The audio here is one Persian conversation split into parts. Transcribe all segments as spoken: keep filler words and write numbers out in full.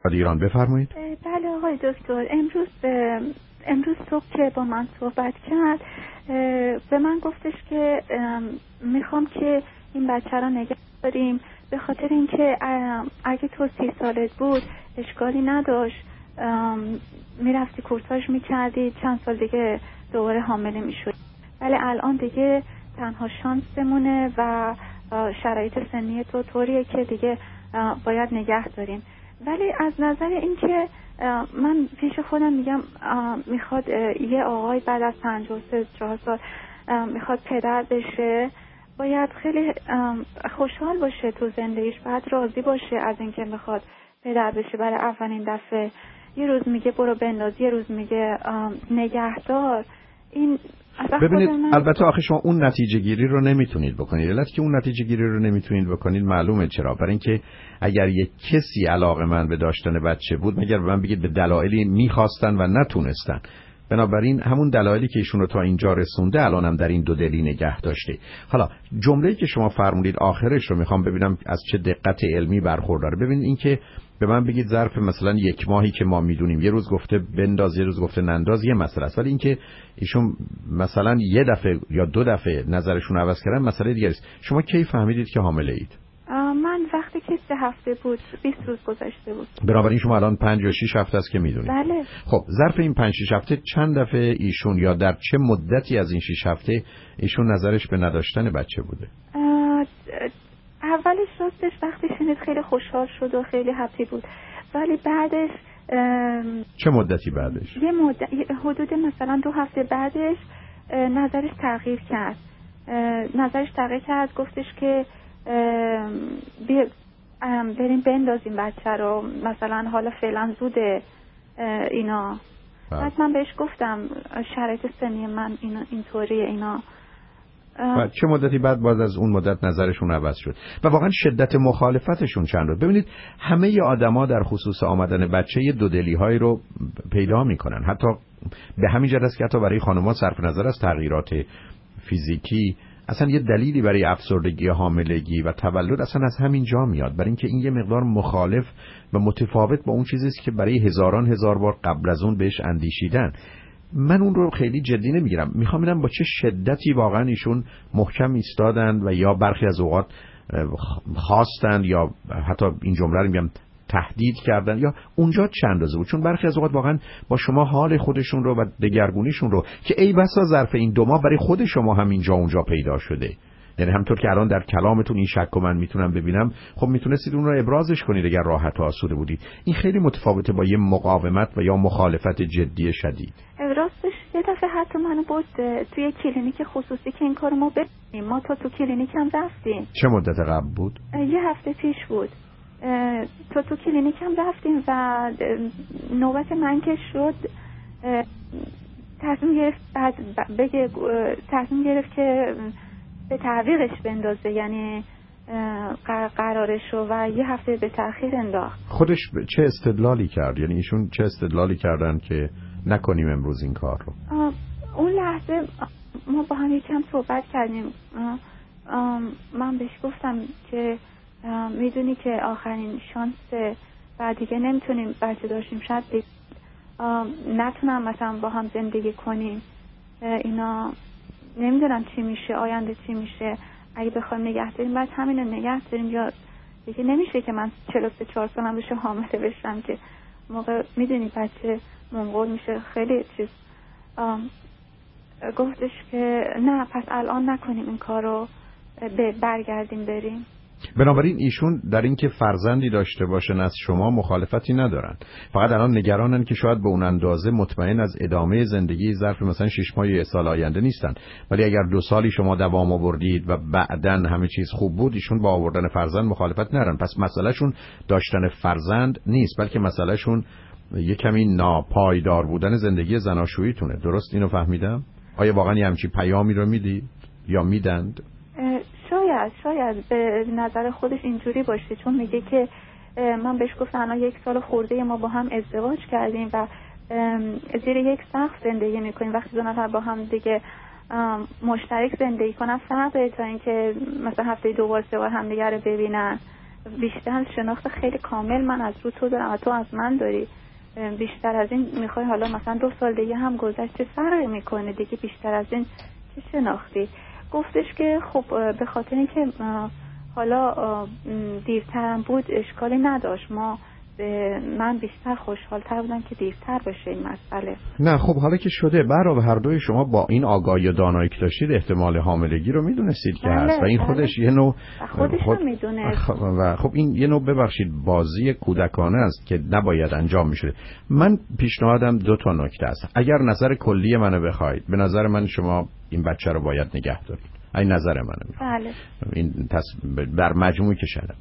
دانشگاه ایران. بفرمایید. بله آقای دکتر، امروز امروز صبح که با من صحبت کرد به من گفتش که میخوام که این بچه را نگه داریم به خاطر اینکه اگه تو سی سالت بود اشکالی نداشت، میرفتی کورساش میکردی، چند سال دیگه دوباره حامله میشد، ولی الان دیگه تنها شانسمونه و شرایط سنی تو طوریه که دیگه باید نگه داریم. ولی از نظر اینکه من پیش خودم میگم میخواد یه آقای بعد از پنجاه و سه چهار سال میخواد پدر بشه، باید خیلی خوشحال باشه تو زندگیش، باید راضی باشه از اینکه میخواد پدر بشه. برای اولین دفعه یه روز میگه برو بنداز، یه روز میگه نگهدار. این ببینید البته آخه شما اون نتیجه گیری رو نمیتونید بکنید. علت که اون نتیجه گیری رو نمیتونید بکنید معلومه چرا. برای اینکه اگر یک کسی علاقه‌مند به داشتن بچه بود، مگر به من بگید به دلایلی میخواستن و نتونستن. بنابراین همون دلایلی که ایشون رو تا اینجا رسونده الان هم در این دو دلی نگه داشته. حالا جمله‌ای که شما فرمودید آخرش رو میخوام ببینم از چه دقت علمی برخورداره. ببینید این که به من بگید ظرف مثلا یک ماهی که ما میدونیم یه روز گفته بنداز یه روز گفته ننداز یه مسئله است، ولی اینکه ایشون مثلا یه دفعه یا دو دفعه نظرشون عوض کردن مسئله دیگه است. شما کی فهمیدید که حامله اید؟ من وقتی که سه هفته بود، بیست روز گذشته بود. بنابراین شما الان پنج و شش هفته است که میدونید. بله. خب ظرف این پنج شش هفته چند دفعه ایشون یا در چه مدتی از این شش هفته ایشون نظرش به نداشتن بچه بوده؟ اولش راستش وقتی شنید خیلی خوشحال شد و خیلی هپی بود، ولی بعدش چه مدتی بعدش؟ یه مدت حدود مثلا دو هفته بعدش نظرش تغییر کرد. نظرش تغییر کرد، گفتش که بریم بندازیم بچه رو، مثلا حالا فعلا زوده اینا. بعد من بهش گفتم شرایط سنی من اینا اینطوریه اینا. و چه مدتی بعد باز از اون مدت نظرشون عوض شد و واقعا شدت مخالفتشون چند بود؟ ببینید همه آدما در خصوص آمدن بچه یه دودلی هایی رو پیدا میکنن. حتی به همین جهت است که حتی برای خانم‌ها صرف نظر از تغییرات فیزیکی اصلا یه دلیلی برای افسردگی، حاملگی و تولد اصلا از همین جا میاد، برای اینکه این یه مقدار مخالف و متفاوت با اون چیزی است که برای هزاران هزار بار قبل از اون بهش اندیشیدن. من اون رو خیلی جدی نمیگیرم. میخوام ببینم با چه شدتی واقعا ایشون محکم ایستادن و یا برخی از اوقات خواستن یا حتی این جمله رو میگم تهدید کردن یا اونجا چند اندازه بود. چون برخی از اوقات واقعا با شما حال خودشون رو و دگرگونیشون رو که ای بسا ظرف این دو ماه برای خود شما هم اینجا اونجا پیدا شده، یعنی همطور که الان در کلامتون این شک و من میتونم ببینم، خب میتونستید اون رو ابرازش کنید اگر راحت و آسوده بودید. این خیلی متفاوته با یه مقاومت و یا مخالفت جدی شدید. راستش یه دفعه حتی منو برد توی کلینیک خصوصی که این کارو ما بکنیم. ما تا تو کلینیک هم رفتیم. چه مدت قبل بود؟ یه هفته پیش بود. تا تو کلینیک هم رفتیم و نوبت من که شد تصمیم گرفت بعد بگه تصمیم گرفت که به تعویقش بندازه، یعنی قرارشو و یه هفته به تأخیر انداخت. خودش چه استدلالی کرد؟ یعنی ایشون چه استدلالی کردن که نکنیم امروز این کار رو؟ اون لحظه ما با هم یکم صحبت کردیم. من بهش گفتم که میدونی که آخرین شانس و دیگه نمیتونیم بچه داشتیم، شاید نتونم مثلا با هم زندگی کنیم، اینا نمیدونم چی میشه، آینده چی میشه. اگه بخوایم نگه داریم بعد همین رو نگه داریم، یا دیگه نمیشه که من چهل و سه چهار سالم بشه حامله بشم که موقع میدونی بچه منقول میشه خیلی چیز. گفتش که نه پس الان نکنیم این کارو، برگردیم بریم. بنابراین ایشون در این که فرزندی داشته باشن از شما مخالفتی ندارن، فقط الان نگرانن که شاید به اون اندازه مطمئن از ادامه زندگی ظرف مثلا شش ماه یا سال آینده نیستن، ولی اگر دو سالی شما دوام آوردید و بعدن همه چیز خوب بود، ایشون با آوردن فرزند مخالفت ندارن. پس مسئلهشون داشتن فرزند نیست، بلکه مسئلهشون یه کمی ناپایدار بودن زندگی زناشوییتونه. درست اینو فهمیدم؟ آیا واقعا یه همچین پیامی رو میدید یا میدند؟ شاید شاید به نظر خودش اینجوری باشه، چون میگه که من بهش گفتم الان یک سال خورده ما با هم ازدواج کردیم و زیر یک سقف زندگی میکنیم. وقتی دو نفر با هم دیگه مشترک زندگی کنن فرق داره تا اینکه مثلا هفته دو بار سه بار هم دیگه رو ببینن. بیشتر شناخت خیلی کامل من از رو تو دارم و تو از من داری، بیشتر از این میخوای حالا مثلا دو سال دیگه هم گذشته فرقی میکنه دیگه، بیشتر از این چه شناختی؟ گفتش که خب به خاطر اینکه حالا دیرترم بود اشکالی نداشت، ما من بیشتر خوشحال‌تر بودم که دیرتر بشه این مسئله. نه خب حالا که شده، برای هر دوی شما با این آگاهی و دانایی که داشتید احتمال حاملگی رو میدونستید که بله، هست و این بله. خودش یه نوع خودش خود... رو میدونه و خب این یه نوع ببخشید بازی کودکانه است که نباید انجام میشه. من پیشنهادم دو تا نکته است. اگر نظر کلی منو بخواید، به نظر من شما این بچه رو باید نگه دارید. این نظر منه. بله. این تص... در مجموعی که شدم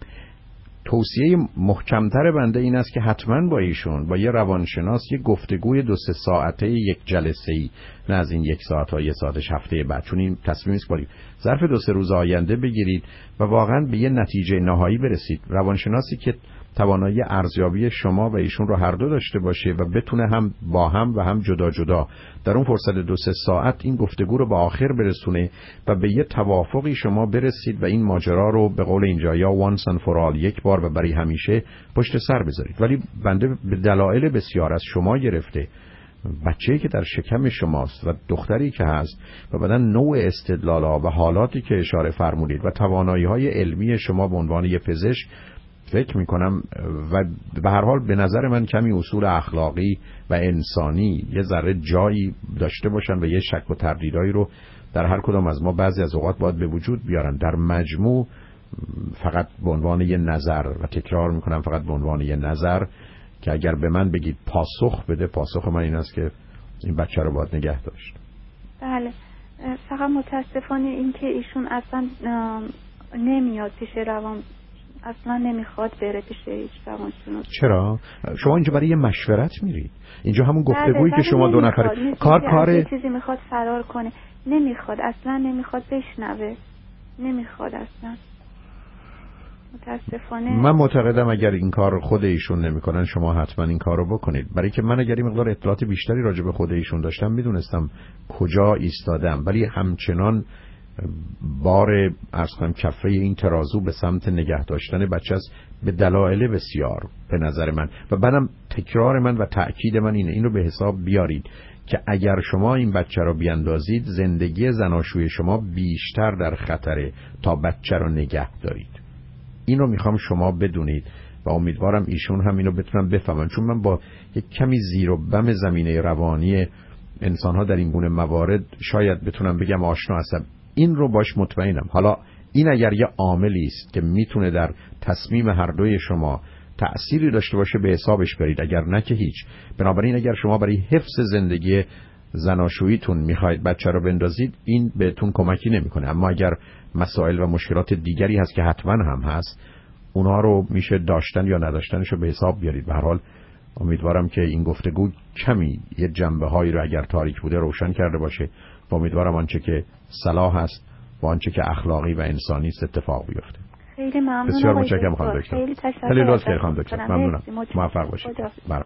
توصیه محکمتر بنده این است که حتما با ایشون، با یه روانشناس، یه گفتگوی دو سه ساعته، یک جلسه ای، نه از این یک ساعت تا یه ساعتش هفته بعد، چون این تصمیمی است که ظرف دو سه روز آینده بگیرید و واقعا به یه نتیجه نهایی برسید. روانشناسی که توانایی ارزیابی شما و ایشون رو هر دو داشته باشه و بتونه هم با هم و هم جدا جدا در اون فرصت دو سه ساعت این گفتگو رو به آخر برسونه و به یه توافقی شما برسید و این ماجرا رو به قول اینجا یا once and for all، یک بار و برای همیشه پشت سر بذارید. ولی بنده به دلایل بسیار از شما گرفته، بچه‌ای که در شکم شماست و دختری که هست و بعدن نوع استدلال‌ها و حالاتی که اشاره فرمودید و توانایی‌های علمی شما به عنوان یه پزشک، فکر میکنم و به هر حال به نظر من کمی اصول اخلاقی و انسانی یه ذره جایی داشته باشن و یه شک و تردیدایی رو در هر کدام از ما بعضی از اوقات باید به وجود بیارن. در مجموع فقط به عنوان یه نظر و تکرار میکنم فقط به عنوان یه نظر که اگر به من بگید پاسخ بده، پاسخ من این است که این بچه رو باید نگه داشت. بله، فقط متاسفانه این که ایشون اصلا نمیاد پیش روان، اصلا نمیخواد بره پیش هیچ روانشناس. چرا؟ شما اینجا برای یه مشورت میرید، اینجا همون گفتگویی که شما دو نفر کار کار یه چیزی میخواد فرار کنه، نمیخواد، اصلا نمیخواد بشنوه، نمیخواد اصلا. متاسفانه من معتقدم اگر این کار خود ایشون نمیکنن شما حتما این کارو بکنید، برای که من اگر این مقدار اطلاعات بیشتری راجع به خود ایشون داشتم میدونستم کجا ایستادم، ولی همچنان بار عرض کنم کفه این ترازو به سمت نگه داشتن بچه است به دلایل بسیار به نظر من. و بعدم تکرار من و تأکید من اینه، این رو به حساب بیارید که اگر شما این بچه رو بیاندازید زندگی زناشوی شما بیشتر در خطره تا بچه رو نگه دارید. این رو میخوام شما بدونید و امیدوارم ایشون هم اینو بتونن بفهمن، چون من با یک کمی زیر و بم زمینه روانی انسان‌ها در این گونه موارد شاید بتونم بگم آشنا هستم. این رو باش مطمئنم. حالا این اگر یه عاملی است که میتونه در تصمیم هر دوی شما تأثیری داشته باشه به حسابش برید، اگر نه که هیچ. بنابراین اگر شما برای حفظ زندگی زناشوییتون میخواید بچه رو بندازید این بهتون کمکی نمیکنه، اما اگر مسائل و مشکلات دیگری هست که حتما هم هست اونها رو میشه داشتن یا نداشتنش رو به حساب بیارید. به هر حال امیدوارم که این گفتگو کمی یه جنبه هایی رو اگر تاریک بوده روشن کرده باشه و امیدوارم آنچه که صلاح است و آنچه که اخلاقی و انسانی است اتفاق بیفته. خیلی ممنونم. بسیار متشکرم خانم دکتر. خیلی تشکر. خیلی لطف کردید خانم دکتر. ممنونم. موفق باشید.